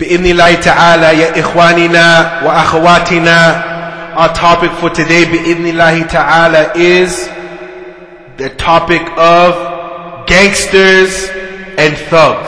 Bi'idhnillahi ta'ala, ya ikhwanina wa akhawatina. Our topic for today, bi'idhnillahi ta'ala, is the topic of gangsters and thugs.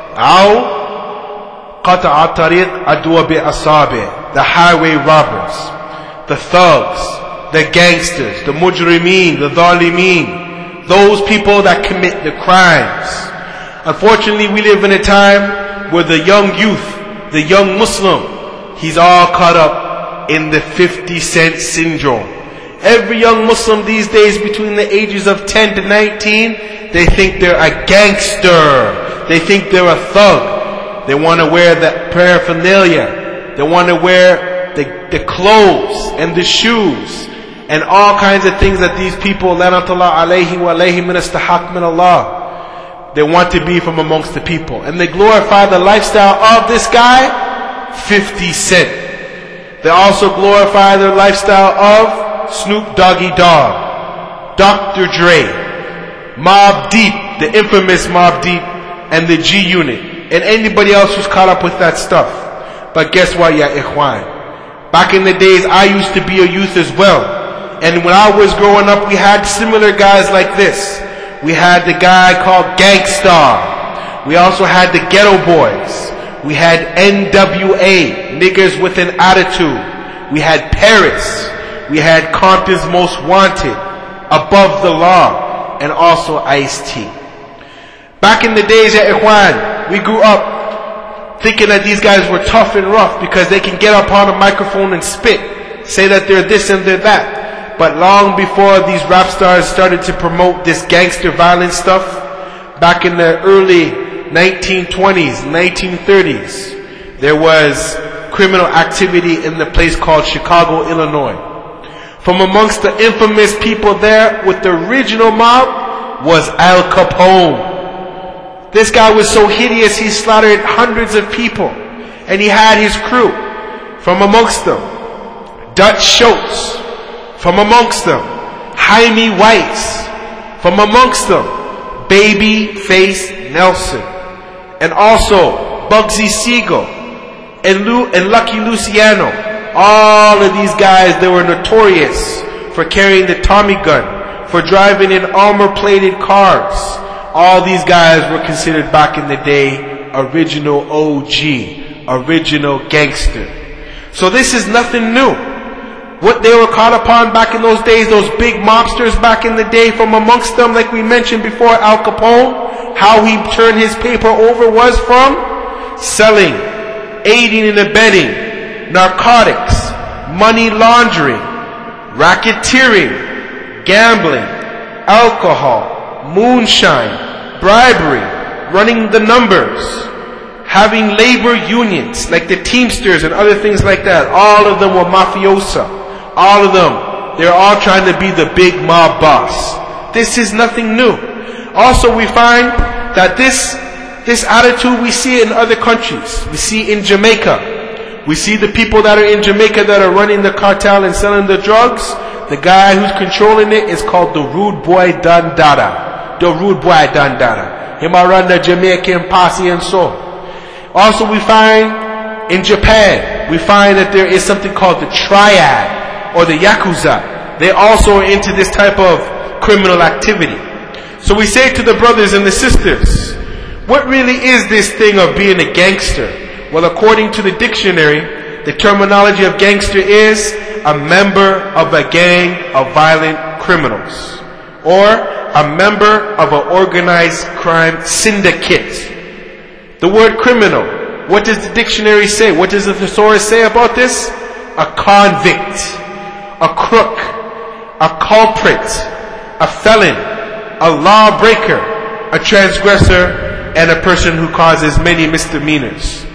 Qata'a tariq adwa bi'asabi, the highway robbers, the thugs, the gangsters, the mujrimeen, the dhalimeen, those people that commit the crimes. Unfortunately, we live in a time where the young youth, the young Muslim, he's all caught up in the 50 Cent syndrome. Every young Muslim these days between the ages of 10 to 19, they think they're a gangster. They think they're a thug. They want to wear the paraphernalia. They want to wear the clothes and the shoes and all kinds of things that these people, lanatullah alayhi wa alayhi min istahaq min Allah, they want to be from amongst the people. And they glorify the lifestyle of this guy, 50 Cent. They also glorify the lifestyle of Snoop Doggy Dogg, Dr. Dre, Mobb Deep, the infamous Mobb Deep, and the G Unit, and anybody else who's caught up with that stuff. But guess what, ya ikhwan? Back in the days, I used to be a youth as well. And when I was growing up, we had similar guys like this. We had the guy called Gang Starr. We also had the Ghetto Boys. We had NWA, Niggas with an Attitude. We had Paris. We had Compton's Most Wanted, Above the Law, and also Ice-T. Back in the days at Ikhwan, we grew up thinking that these guys were tough and rough because they can get up on a microphone and spit, say that they're this and they're that. But long before these rap stars started to promote this gangster violence stuff, back in the early 1920s, 1930s, there was criminal activity in the place called Chicago, Illinois. From amongst the infamous people there with the original mob was Al Capone. This guy was so hideous, he slaughtered hundreds of people. And he had his crew. From amongst them, Dutch Schultz. From amongst them, Jaime Weiss. From amongst them, Babyface Nelson. And also, Bugsy Siegel. And Lucky Luciano. All of these guys, they were notorious for carrying the Tommy gun, for driving in armor-plated cars. All these guys were considered back in the day original OG, original gangster. So this is nothing new. What they were caught upon back in those days, those big mobsters back in the day, from amongst them, like we mentioned before, Al Capone, how he turned his paper over was from selling, aiding and abetting, narcotics, money laundering, racketeering, gambling, alcohol, moonshine, bribery, running the numbers, having labor unions like the Teamsters and other things like that. All of them were mafiosa. All of them, they're all trying to be the big mob boss. This is nothing new. Also, we find that this attitude, we see it in other countries. We see in Jamaica. We see the people that are in Jamaica that are running the cartel and selling the drugs. The guy who's controlling it is called the Rude Boy Don Dada. The Rude Boy Don Dada. Him run the Jamaican posse and so. Also, we find in Japan, we find that there is something called the Triad, or the Yakuza. They also are into this type of criminal activity. So we say to the brothers and the sisters, what really is this thing of being a gangster? Well, according to the dictionary, the terminology of gangster is a member of a gang of violent criminals, or a member of an organized crime syndicate. The word criminal, what does the dictionary say? What does the thesaurus say about this? A convict, a crook, a culprit, a felon, a lawbreaker, a transgressor, and a person who causes many misdemeanors.